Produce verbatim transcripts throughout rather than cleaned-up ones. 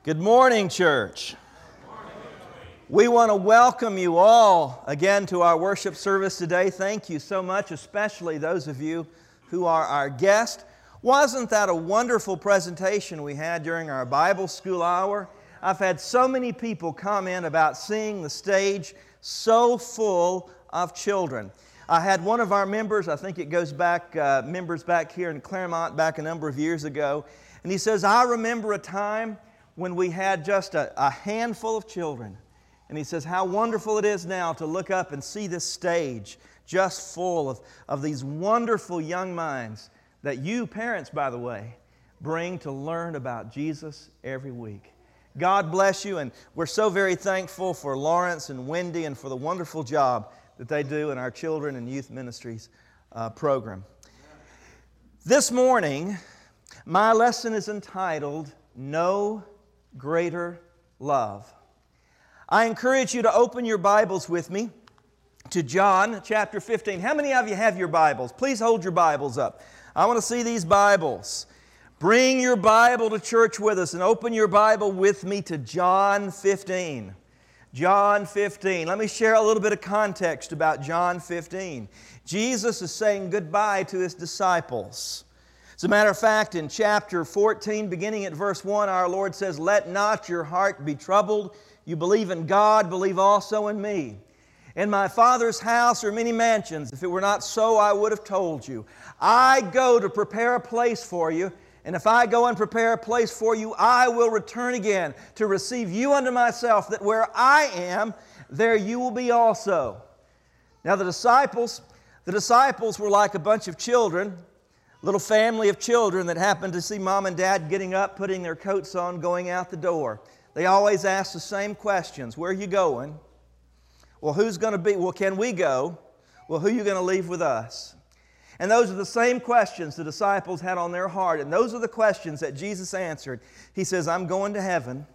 Good morning, church. We want to welcome you all again to our worship service today. Thank you so much, especially those of you who are our guests. Wasn't that a wonderful presentation we had during our Bible school hour? I've had so many people comment about seeing the stage so full of children. I had one of our members, I think it goes back, uh, members back here in Claremont back a number of years ago, and he says, I remember a time when we had just a, a handful of children. And he says, how wonderful it is now to look up and see this stage just full of, of these wonderful young minds that you, parents, by the way, bring to learn about Jesus every week. God bless you, and we're so very thankful for Lawrence and Wendy and for the wonderful job that they do in our Children and Youth Ministries uh, program. This morning, my lesson is entitled, No Greater Love. I encourage you to open your Bibles with me to John chapter fifteen. How many of you have your Bibles? Please hold your Bibles up. I want to see these Bibles. Bring your Bible to church with us and open your Bible with me to John fifteen. John fifteen. Let me share a little bit of context about John fifteen. Jesus is saying goodbye to His disciples. As a matter of fact, in chapter fourteen, beginning at verse one, our Lord says, let not your heart be troubled. You believe in God, believe also in me. In my Father's house are many mansions. If it were not so, I would have told you. I go to prepare a place for you, and if I go and prepare a place for you, I will return again to receive you unto myself, that where I am, there you will be also. Now the disciples, the disciples were like a bunch of children, little family of children that happened to see mom and dad getting up, putting their coats on, going out the door. They always ask the same questions. Where are you going? Well, who's going to be? Well, can we go? Well, who are you going to leave with us? And those are the same questions the disciples had on their heart. And those are the questions that Jesus answered. He says, I'm going to heaven.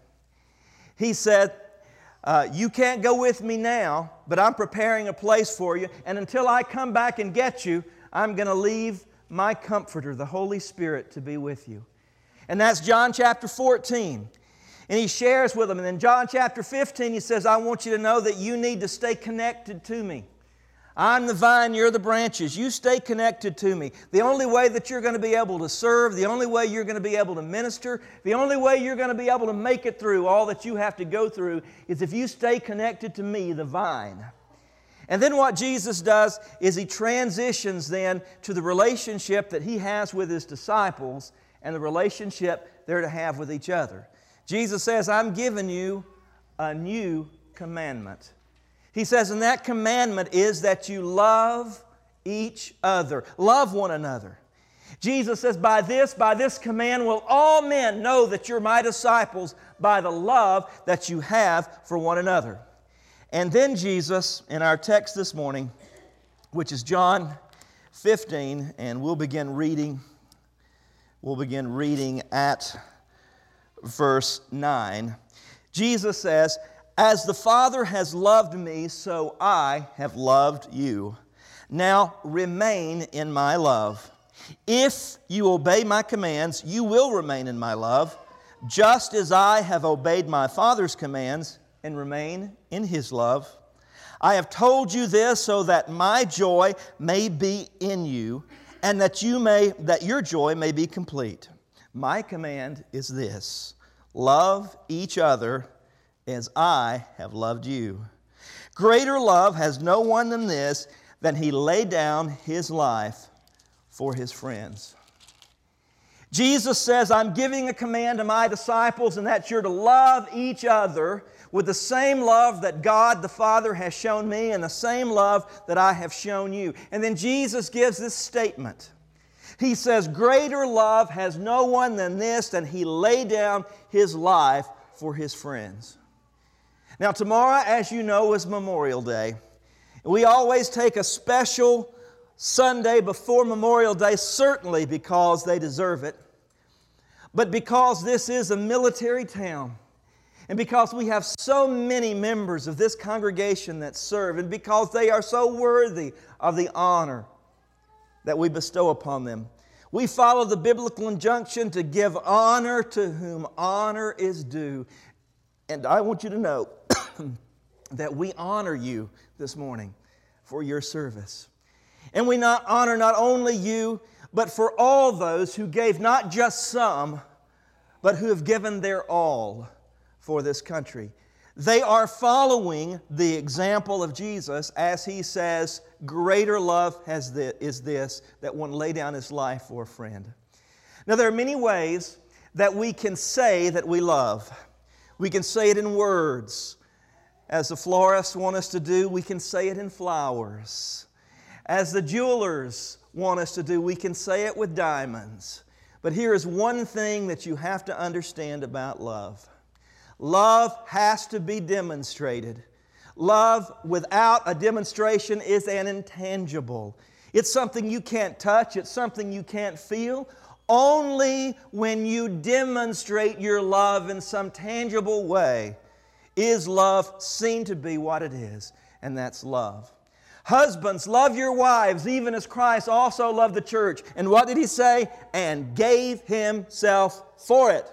He said, uh, you can't go with me now, but I'm preparing a place for you. And until I come back and get you, I'm going to leave my Comforter, the Holy Spirit, to be with you. And that's John chapter fourteen. And He shares with them. And in John chapter fifteen, He says, I want you to know that you need to stay connected to me. I'm the vine, you're the branches. You stay connected to me. The only way that you're going to be able to serve, the only way you're going to be able to minister, the only way you're going to be able to make it through all that you have to go through is if you stay connected to me, the vine. And then what Jesus does is He transitions then to the relationship that He has with His disciples and the relationship they're to have with each other. Jesus says, I'm giving you a new commandment. He says, and that commandment is that you love each other. Love one another. Jesus says, by this, by this command will all men know that you're my disciples by the love that you have for one another. And then Jesus, in our text this morning, which is John fifteen, and we'll begin reading, we'll begin reading at verse nine. Jesus says, as the Father has loved me, so I have loved you. Now remain in my love. If you obey my commands, you will remain in my love, just as I have obeyed my Father's commands and remain in His love. I have told you this so that my joy may be in you, and that you may that your joy may be complete. My command is this: love each other as I have loved you. Greater love has no one than this, than He laid down His life for His friends. Jesus says, I'm giving a command to my disciples, and that you're to love each other with the same love that God the Father has shown me and the same love that I have shown you. And then Jesus gives this statement. He says, greater love has no one than this, than He laid down His life for His friends. Now tomorrow, as you know, is Memorial Day. We always take a special Sunday before Memorial Day, certainly because they deserve it, but because this is a military town, and because we have so many members of this congregation that serve, and because they are so worthy of the honor that we bestow upon them. We follow the biblical injunction to give honor to whom honor is due. And I want you to know that we honor you this morning for your service. And we not honor not only you, but for all those who gave not just some, but who have given their all for this country. They are following the example of Jesus as He says, greater love has this, is this, that one lay down his life for a friend. Now there are many ways that we can say that we love. We can say it in words. As the florists want us to do, we can say it in flowers. As the jewelers want us to do, we can say it with diamonds. But here is one thing that you have to understand about love. Love has to be demonstrated. Love without a demonstration is an intangible. It's something you can't touch. It's something you can't feel. Only when you demonstrate your love in some tangible way is love seen to be what it is, and that's love. Husbands, love your wives, even as Christ also loved the church. And what did He say? And gave Himself for it.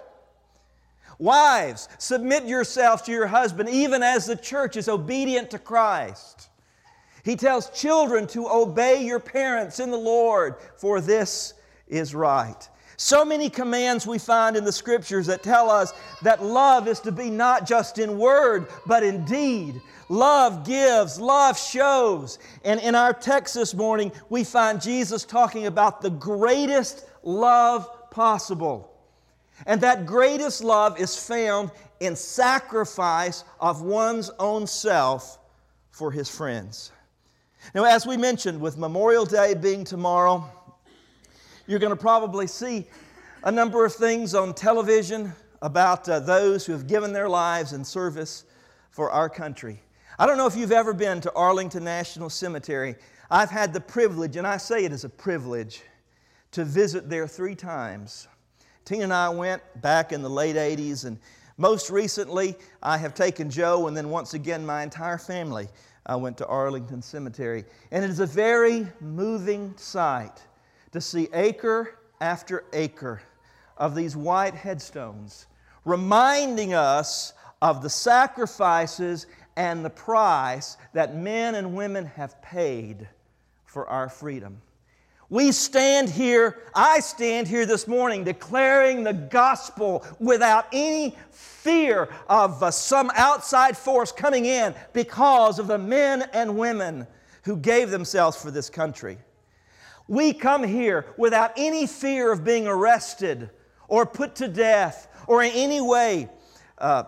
Wives, submit yourself to your husband, even as the church is obedient to Christ. He tells children to obey your parents in the Lord, for this is right. So many commands we find in the Scriptures that tell us that love is to be not just in word, but in deed. Love gives, love shows. And in our text this morning, we find Jesus talking about the greatest love possible. And that greatest love is found in sacrifice of one's own self for his friends. Now, as we mentioned, with Memorial Day being tomorrow, you're going to probably see a number of things on television about uh, those who have given their lives in service for our country. I don't know if you've ever been to Arlington National Cemetery. I've had the privilege, and I say it as a privilege, to visit there three times. Tina and I went back in the late eighties, and most recently I have taken Joe, and then once again my entire family I went to Arlington Cemetery. And it is a very moving sight to see acre after acre of these white headstones, reminding us of the sacrifices and the price that men and women have paid for our freedom. We stand here, I stand here this morning declaring the gospel without any fear of uh, some outside force coming in because of the men and women who gave themselves for this country. We come here without any fear of being arrested or put to death or in any way uh,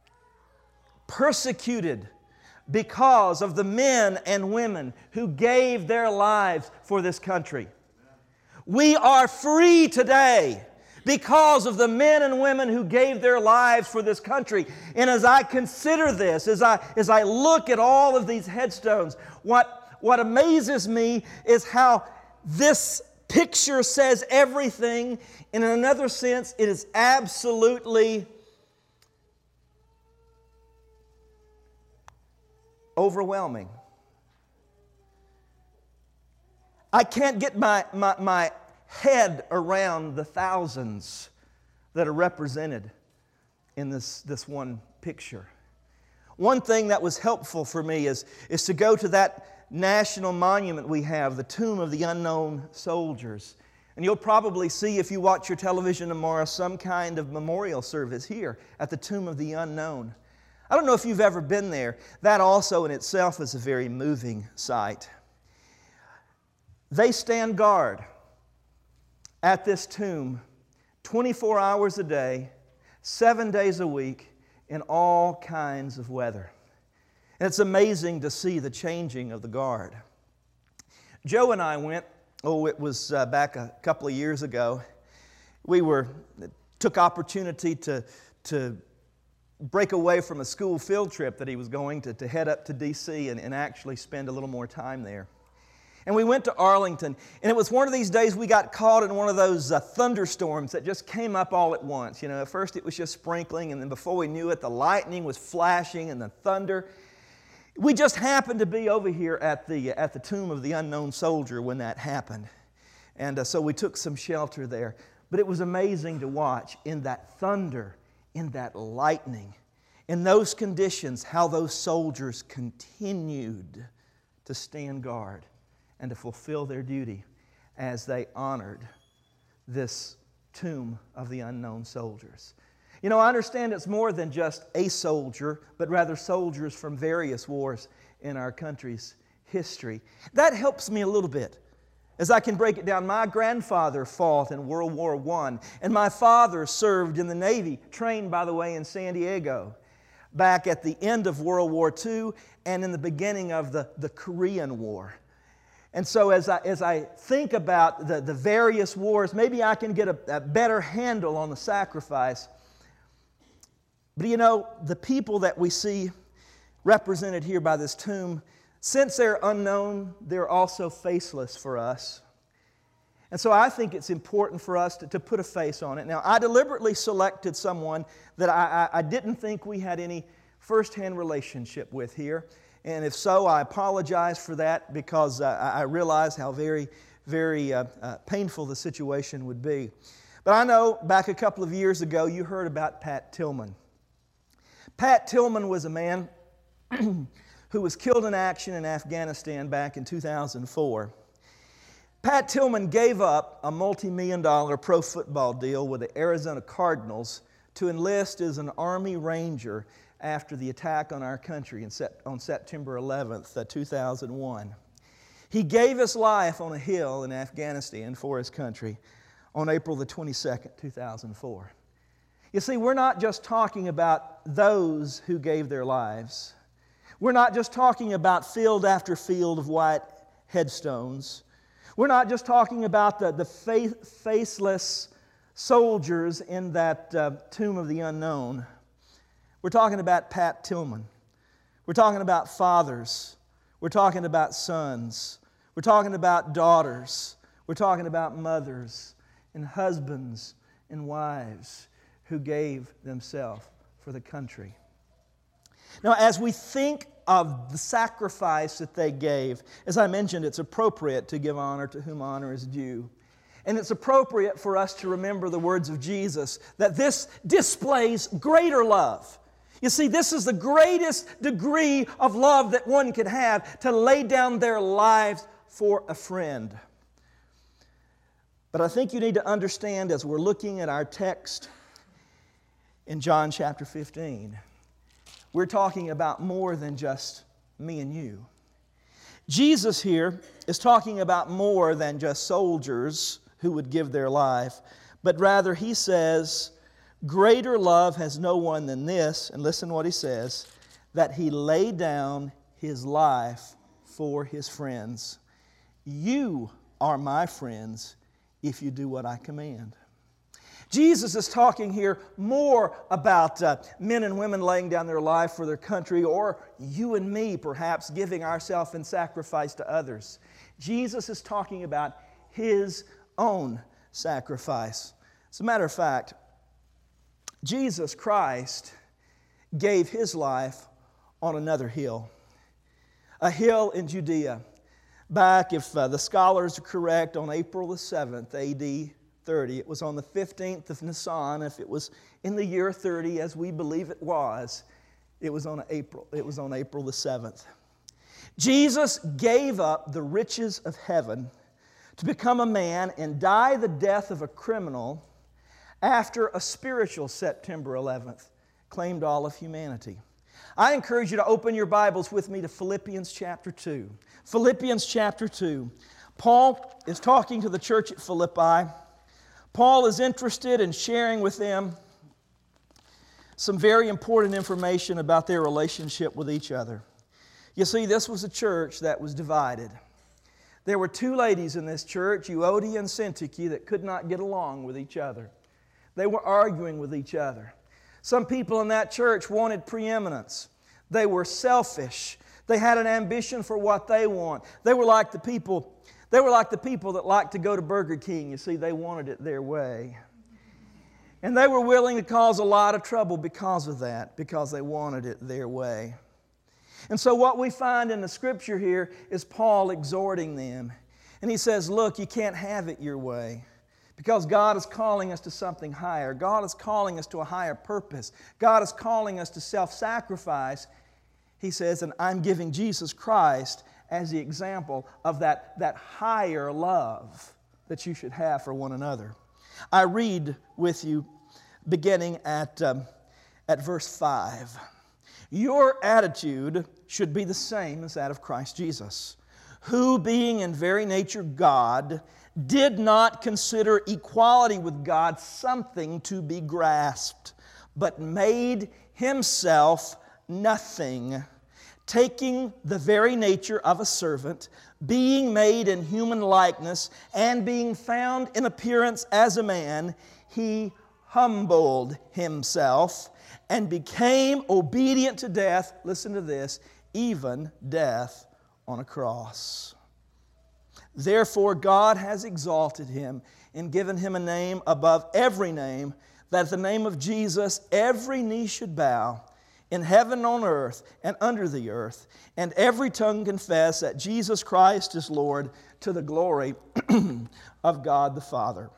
persecuted because of the men and women who gave their lives for this country. We are free today because of the men and women who gave their lives for this country. And as I consider this, as I, as I look at all of these headstones, what, what amazes me is how this picture says everything. And in another sense, it is absolutely overwhelming. I can't get my, my, my head around the thousands that are represented in this, this one picture. One thing that was helpful for me is, is to go to that national monument we have, the Tomb of the Unknown Soldiers. And you'll probably see, if you watch your television tomorrow, some kind of memorial service here at the Tomb of the Unknown. I don't know if you've ever been there. That also in itself is a very moving sight. They stand guard at this tomb twenty-four hours a day, seven days a week, in all kinds of weather. And it's amazing to see the changing of the guard. Joe and I went, oh, it was uh, back a couple of years ago. We were took opportunity to, to break away from a school field trip that he was going to, to head up to D C and, and actually spend a little more time there. And we went to Arlington, and it was one of these days we got caught in one of those uh, thunderstorms that just came up all at once. You know, at first it was just sprinkling, and then before we knew it, the lightning was flashing and the thunder. We just happened to be over here at the, at the Tomb of the Unknown Soldier when that happened. And uh, so we took some shelter there. But it was amazing to watch in that thunder, in that lightning, in those conditions, how those soldiers continued to stand guard and to fulfill their duty as they honored this tomb of the unknown soldiers. You know, I understand it's more than just a soldier, but rather soldiers from various wars in our country's history. That helps me a little bit, as I can break it down. My grandfather fought in World War One, and my father served in the Navy, trained, by the way, in San Diego, back at the end of World War Two and in the beginning of the, the Korean War. And so as I, as I think about the, the various wars, maybe I can get a, a better handle on the sacrifice. But you know, the people that we see represented here by this tomb, since they're unknown, they're also faceless for us. And so I think it's important for us to, to put a face on it. Now, I deliberately selected someone that I, I, I didn't think we had any firsthand relationship with here. And if so, I apologize for that, because uh, I realize how very, very uh, uh, painful the situation would be. But I know back a couple of years ago, you heard about Pat Tillman. Pat Tillman was a man who was killed in action in Afghanistan back in two thousand four. Pat Tillman gave up a multi-million dollar pro football deal with the Arizona Cardinals to enlist as an Army Ranger after the attack on our country in sep- on September eleventh, two thousand one. He gave his life on a hill in Afghanistan for his country on April the twenty-second, two thousand four. You see, we're not just talking about those who gave their lives. We're not just talking about field after field of white headstones. We're not just talking about the, the faith, faceless soldiers in that uh, tomb of the unknown. We're talking about Pat Tillman. We're talking about fathers. We're talking about sons. We're talking about daughters. We're talking about mothers and husbands and wives who gave themselves for the country. Now, as we think of the sacrifice that they gave, as I mentioned, it's appropriate to give honor to whom honor is due. And it's appropriate for us to remember the words of Jesus, that this displays greater love. You see, this is the greatest degree of love that one could have, to lay down their lives for a friend. But I think you need to understand, as we're looking at our text in John chapter fifteen, we're talking about more than just me and you. Jesus here is talking about more than just soldiers who would give their life, but rather he says, greater love has no one than this, and listen what he says, that he laid down his life for his friends. You are my friends if you do what I command. Jesus is talking here more about uh, men and women laying down their life for their country, or you and me perhaps giving ourselves in sacrifice to others. Jesus is talking about His own sacrifice. As a matter of fact, Jesus Christ gave His life on another hill, a hill in Judea. Back, if uh, the scholars are correct, on April the seventh, A D thirty. It was on the fifteenth of Nisan. If it was in the year thirty, as we believe it was, it was on April. It was on April the seventh. Jesus gave up the riches of heaven to become a man and die the death of a criminal after a spiritual September eleventh claimed all of humanity. I encourage you to open your Bibles with me to Philippians chapter two. Philippians chapter two. Paul is talking to the church at Philippi. Paul is interested in sharing with them some very important information about their relationship with each other. You see, this was a church that was divided. There were two ladies in this church, Euodia and Syntyche, that could not get along with each other. They were arguing with each other. Some people in that church wanted preeminence. They were selfish. They had an ambition for what they want. They were like the people They were like the people that like to go to Burger King. You see, they wanted it their way. And they were willing to cause a lot of trouble because of that, because they wanted it their way. And so what we find in the Scripture here is Paul exhorting them. And he says, look, you can't have it your way. Because God is calling us to something higher. God is calling us to a higher purpose. God is calling us to self-sacrifice. He says, and I'm giving Jesus Christ as the example of that, that higher love that you should have for one another. I read with you beginning at, um, at verse five. Your attitude should be the same as that of Christ Jesus, who being in very nature God, did not consider equality with God something to be grasped, but made Himself nothing, taking the very nature of a servant, being made in human likeness, and being found in appearance as a man, He humbled Himself and became obedient to death, listen to this, even death on a cross. Therefore God has exalted Him and given Him a name above every name, that at the name of Jesus every knee should bow, in heaven, on earth, and under the earth, and every tongue confess that Jesus Christ is Lord, to the glory of God the Father.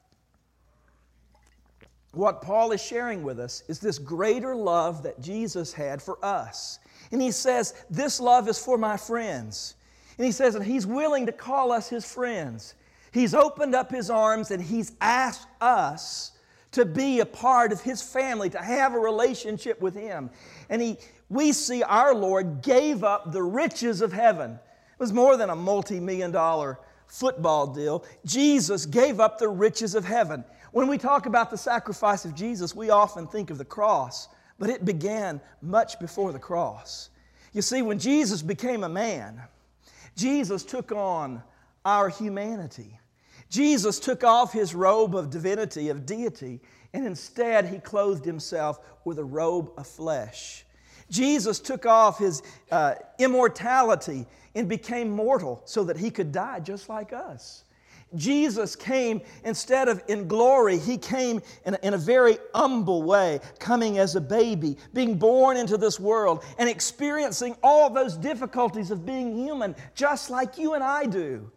What Paul is sharing with us is this greater love that Jesus had for us. And he says, this love is for my friends. And he says, and He's willing to call us His friends. He's opened up His arms and He's asked us to be a part of His family, to have a relationship with Him. And he, we see our Lord gave up the riches of heaven. It was more than a multi-million dollar football deal. Jesus gave up the riches of heaven. When we talk about the sacrifice of Jesus, we often think of the cross, but it began much before the cross. You see, when Jesus became a man, Jesus took on our humanity. Jesus took off His robe of divinity, of deity, and instead He clothed Himself with a robe of flesh. Jesus took off His uh, immortality and became mortal so that He could die just like us. Jesus came, instead of in glory, He came in a, in a very humble way, coming as a baby, being born into this world, and experiencing all those difficulties of being human, just like you and I do.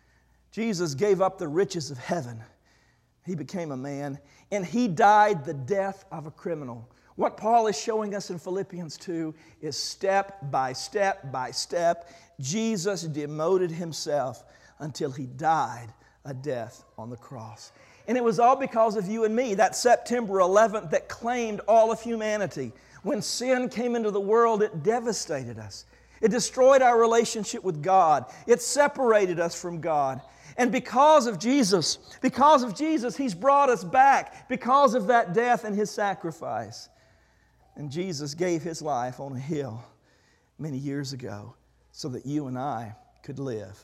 Jesus gave up the riches of heaven. He became a man, and He died the death of a criminal. What Paul is showing us in Philippians two is step by step by step, Jesus demoted Himself until He died a death on the cross. And it was all because of you and me, that September eleventh that claimed all of humanity. When sin came into the world, it devastated us. It destroyed our relationship with God. It separated us from God. And because of Jesus, because of Jesus, He's brought us back because of that death and His sacrifice. And Jesus gave His life on a hill many years ago so that you and I could live.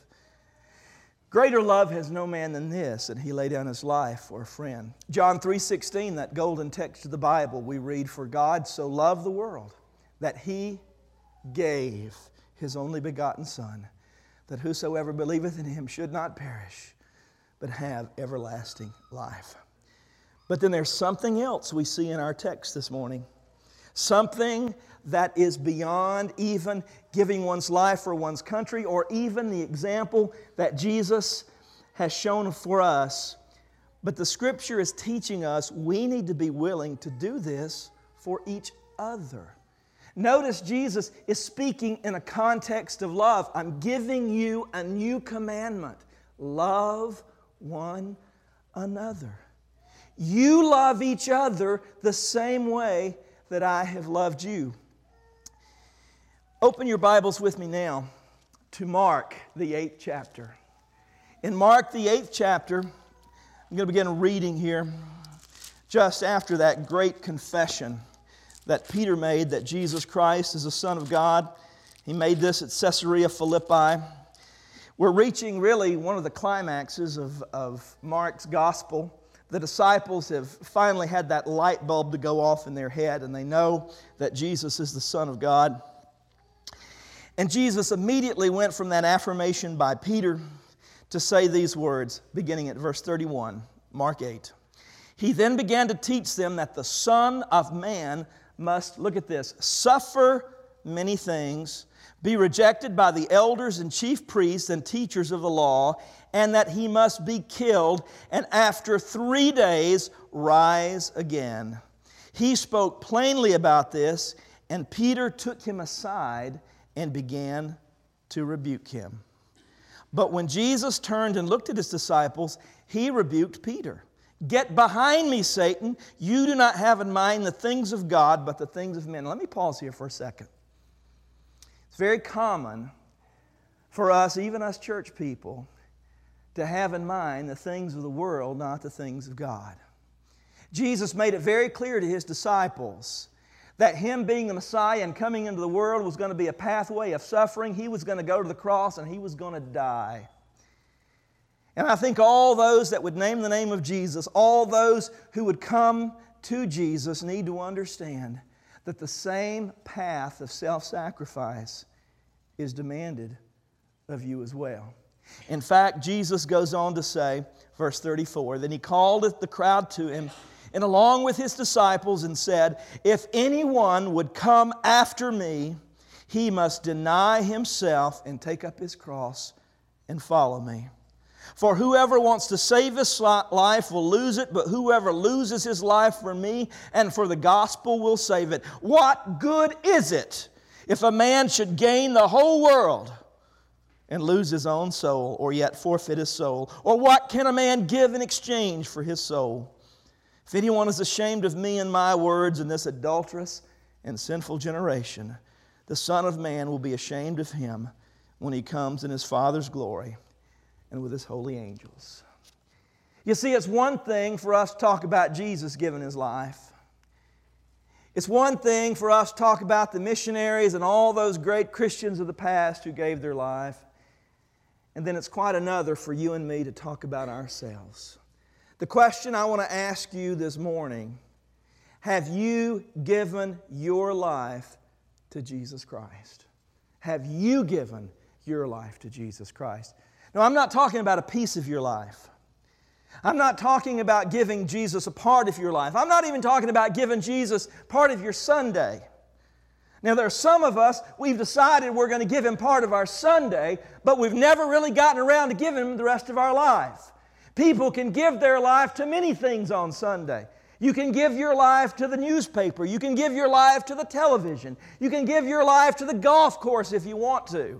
Greater love has no man than this, that He lay down His life for a friend. John three sixteen, that golden text of the Bible, we read, for God so loved the world that He gave His only begotten Son, that whosoever believeth in Him should not perish, but have everlasting life. But then there's something else we see in our text this morning. Something that is beyond even giving one's life for one's country, or even the example that Jesus has shown for us. But the Scripture is teaching us we need to be willing to do this for each other. Notice Jesus is speaking in a context of love. I'm giving you a new commandment. Love one another. You love each other the same way that I have loved you. Open your Bibles with me now to Mark, the eighth chapter. In Mark, the eighth chapter, I'm going to begin reading here just after that great confession that Peter made that Jesus Christ is the Son of God. He made this at Caesarea Philippi. We're reaching really one of the climaxes of, of Mark's gospel. The disciples have finally had that light bulb to go off in their head, and they know that Jesus is the Son of God. And Jesus immediately went from that affirmation by Peter to say these words, beginning at verse thirty-one, Mark eight. He then began to teach them that the Son of Man must, look at this, suffer many things, be rejected by the elders and chief priests and teachers of the law, and that he must be killed, and after three days rise again. He spoke plainly about this, and Peter took him aside and began to rebuke him. But when Jesus turned and looked at his disciples, he rebuked Peter. Get behind me, Satan. You do not have in mind the things of God, but the things of men. Let me pause here for a second. It's very common for us, even us church people, to have in mind the things of the world, not the things of God. Jesus made it very clear to his disciples that him being the Messiah and coming into the world was going to be a pathway of suffering. He was going to go to the cross and he was going to die. And I think all those that would name the name of Jesus, all those who would come to Jesus, need to understand that the same path of self-sacrifice is demanded of you as well. In fact, Jesus goes on to say, verse thirty-four, then he called the crowd to him, and along with his disciples, and said, if anyone would come after me, he must deny himself and take up his cross and follow me. For whoever wants to save his life will lose it, but whoever loses his life for me and for the gospel will save it. What good is it if a man should gain the whole world and lose his own soul, or yet forfeit his soul? Or what can a man give in exchange for his soul? If anyone is ashamed of me and my words in this adulterous and sinful generation, the Son of Man will be ashamed of him when he comes in his Father's glory and with his holy angels. You see, it's one thing for us to talk about Jesus giving his life. It's one thing for us to talk about the missionaries and all those great Christians of the past who gave their life. And then it's quite another for you and me to talk about ourselves. The question I want to ask you this morning, have you given your life to Jesus Christ? Have you given your life to Jesus Christ? Now, I'm not talking about a piece of your life. I'm not talking about giving Jesus a part of your life. I'm not even talking about giving Jesus part of your Sunday. Now, there are some of us, we've decided we're going to give Him part of our Sunday, but we've never really gotten around to giving Him the rest of our life. People can give their life to many things on Sunday. You can give your life to the newspaper. You can give your life to the television. You can give your life to the golf course if you want to.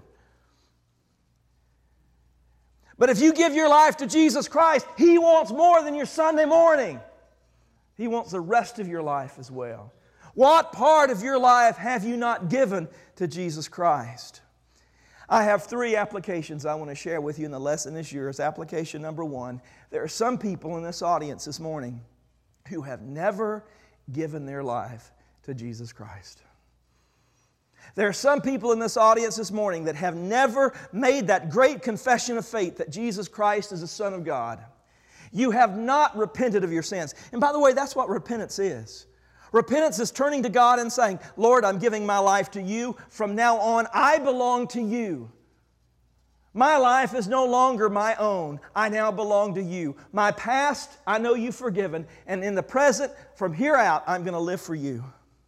But if you give your life to Jesus Christ, He wants more than your Sunday morning. He wants the rest of your life as well. What part of your life have you not given to Jesus Christ? I have three applications I want to share with you in the lesson this year. It's application number one. There are some people in this audience this morning who have never given their life to Jesus Christ. There are some people in this audience this morning that have never made that great confession of faith that Jesus Christ is the Son of God. You have not repented of your sins. And by the way, that's what repentance is. Repentance is turning to God and saying, Lord, I'm giving my life to You. From now on, I belong to You. My life is no longer my own. I now belong to You. My past, I know You've forgiven. And in the present, from here out, I'm going to live for You.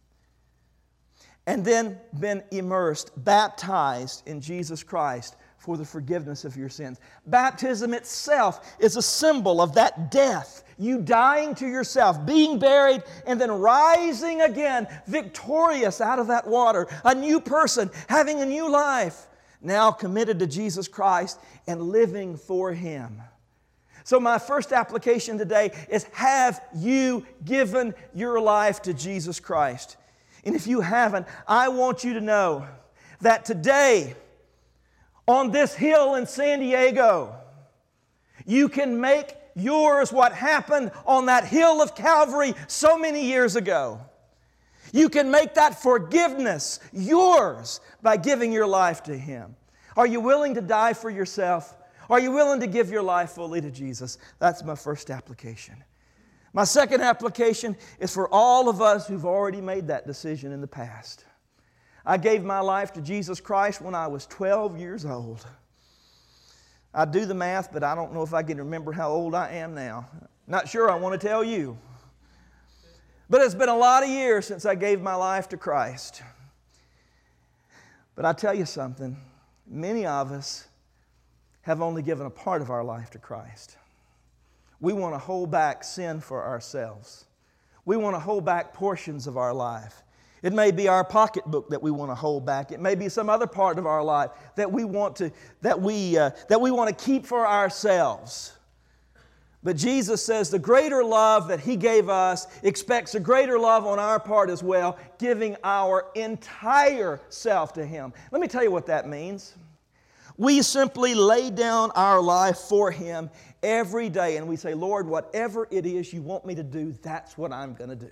And then been immersed, baptized in Jesus Christ for the forgiveness of your sins. Baptism itself is a symbol of that death. You dying to yourself, being buried, and then rising again, victorious out of that water. A new person, having a new life, now committed to Jesus Christ and living for Him. So my first application today is, have you given your life to Jesus Christ? And if you haven't, I want you to know that today, on this hill in San Diego, you can make yours what happened on that hill of Calvary so many years ago. You can make that forgiveness yours by giving your life to Him. Are you willing to die for yourself? Are you willing to give your life fully to Jesus? That's my first application. My second application is for all of us who've already made that decision in the past. I gave my life to Jesus Christ when I was twelve years old. I do the math, but I don't know if I can remember how old I am now. Not sure I want to tell you. But it's been a lot of years since I gave my life to Christ. But I tell you something, many of us have only given a part of our life to Christ. We want to hold back sin for ourselves. We want to hold back portions of our life. It may be our pocketbook that we want to hold back. It may be some other part of our life that we want to that we uh, that we want to keep for ourselves. But Jesus says the greater love that He gave us expects a greater love on our part as well, giving our entire self to Him. Let me tell you what that means. We simply lay down our life for Him every day and we say, Lord, whatever it is you want me to do, that's what I'm going to do.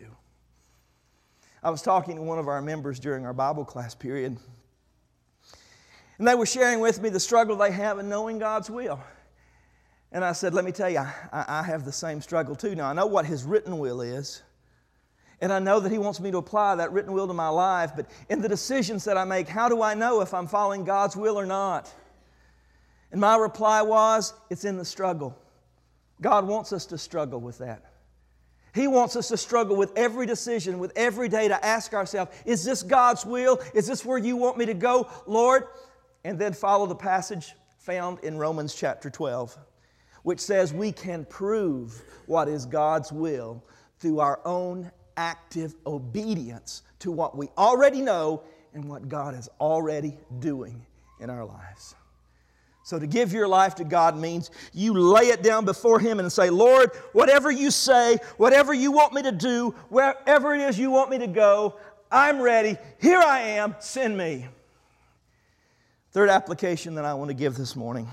I was talking to one of our members during our Bible class period, and they were sharing with me the struggle they have in knowing God's will. And I said, let me tell you, I, I have the same struggle too. Now, I know what His written will is, and I know that He wants me to apply that written will to my life, but in the decisions that I make, how do I know if I'm following God's will or not? And my reply was, it's in the struggle. God wants us to struggle with that. He wants us to struggle with every decision, with every day to ask ourselves, is this God's will? Is this where you want me to go, Lord? And then follow the passage found in Romans chapter twelve, which says we can prove what is God's will through our own active obedience to what we already know and what God is already doing in our lives. So to give your life to God means you lay it down before Him and say, Lord, whatever you say, whatever you want me to do, wherever it is you want me to go, I'm ready. Here I am. Send me. Third application that I want to give this morning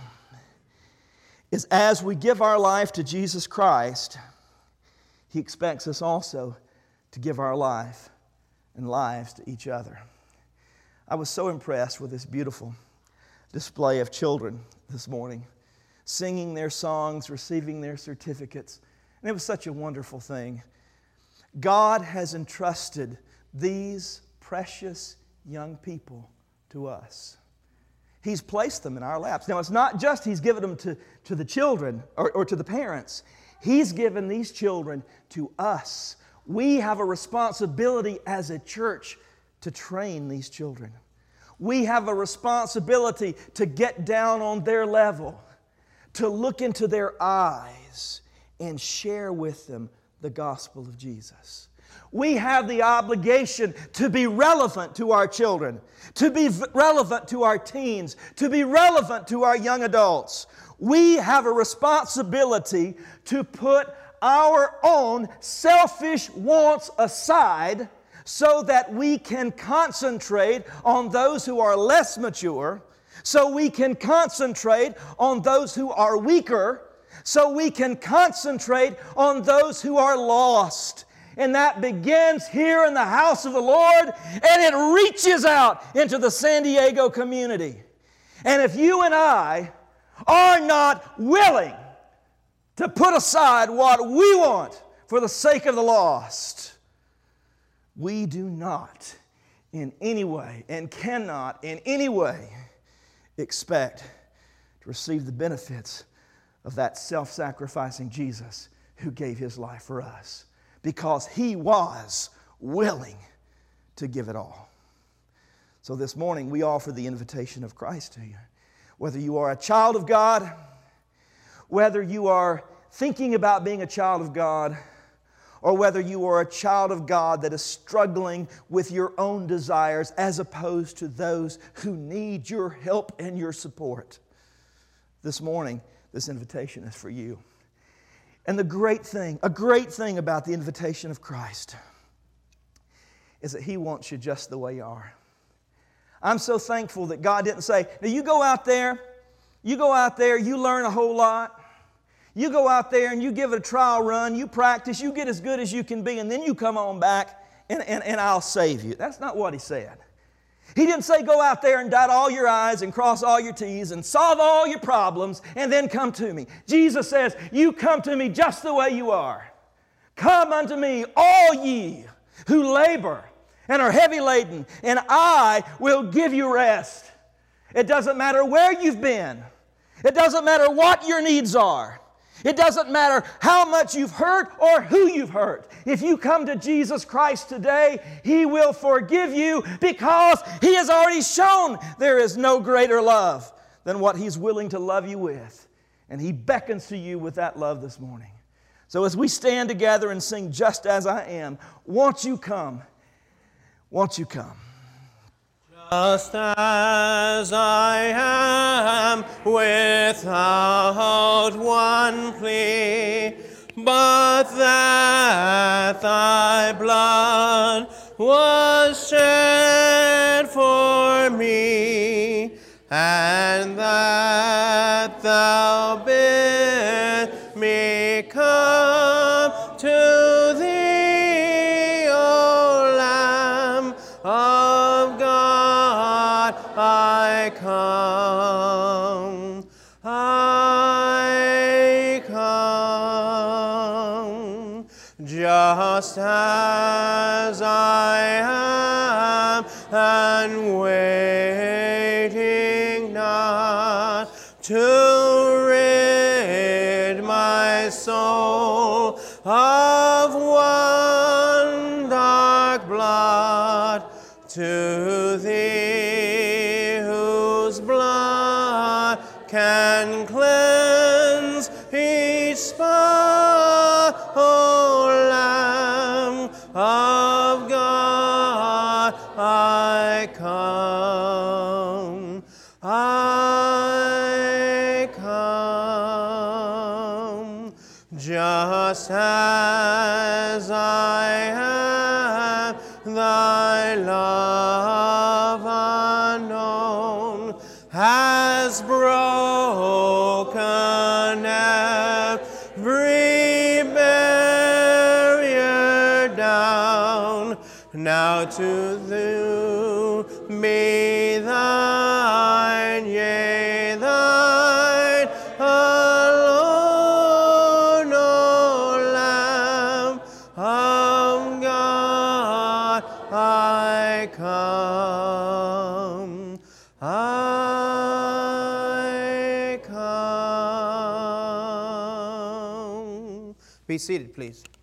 is as we give our life to Jesus Christ, He expects us also to give our life and lives to each other. I was so impressed with this beautiful display of children this morning, singing their songs, receiving their certificates. And it was such a wonderful thing. God has entrusted these precious young people to us. He's placed them in our laps. Now, it's not just He's given them to, to the children or, or to the parents. He's given these children to us. We have a responsibility as a church to train these children. We have a responsibility to get down on their level, to look into their eyes and share with them the gospel of Jesus. We have the obligation to be relevant to our children, to be relevant to our teens, to be relevant to our young adults. We have a responsibility to put our own selfish wants aside so that we can concentrate on those who are less mature, so we can concentrate on those who are weaker, so we can concentrate on those who are lost. And that begins here in the house of the Lord, and it reaches out into the San Diego community. And if you and I are not willing to put aside what we want for the sake of the lost, we do not in any way and cannot in any way expect to receive the benefits of that self-sacrificing Jesus who gave His life for us, because He was willing to give it all. So this morning we offer the invitation of Christ to you. Whether you are a child of God, whether you are thinking about being a child of God, or whether you are a child of God that is struggling with your own desires as opposed to those who need your help and your support. This morning, this invitation is for you. And the great thing, a great thing about the invitation of Christ is that He wants you just the way you are. I'm so thankful that God didn't say, now you go out there, you go out there, you learn a whole lot. You go out there and you give it a trial run, you practice, you get as good as you can be, and then you come on back and, and, and I'll save you. That's not what He said. He didn't say go out there and dot all your I's and cross all your T's and solve all your problems and then come to me. Jesus says, you come to me just the way you are. Come unto me, all ye who labor and are heavy laden, and I will give you rest. It doesn't matter where you've been. It doesn't matter what your needs are. It doesn't matter how much you've hurt or who you've hurt. If you come to Jesus Christ today, He will forgive you because He has already shown there is no greater love than what He's willing to love you with. And He beckons to you with that love this morning. So as we stand together and sing Just As I Am, won't you come? Won't you come? Just as I am, without one plea, but that Thy blood was shed for me, and that Thou bidst me come to Thee, O Lamb of God, I come, I come, just as I am, and waiting not to rid my soul of one dark blot, to Thee whose blood can cleanse each spot, O Lamb of God, I come, I come, just as I am, Thy love unknown has broken every barrier down. Now to Thee be Thine, yea, Thine alone, O Lamb of God, I come, I come. Be seated, please.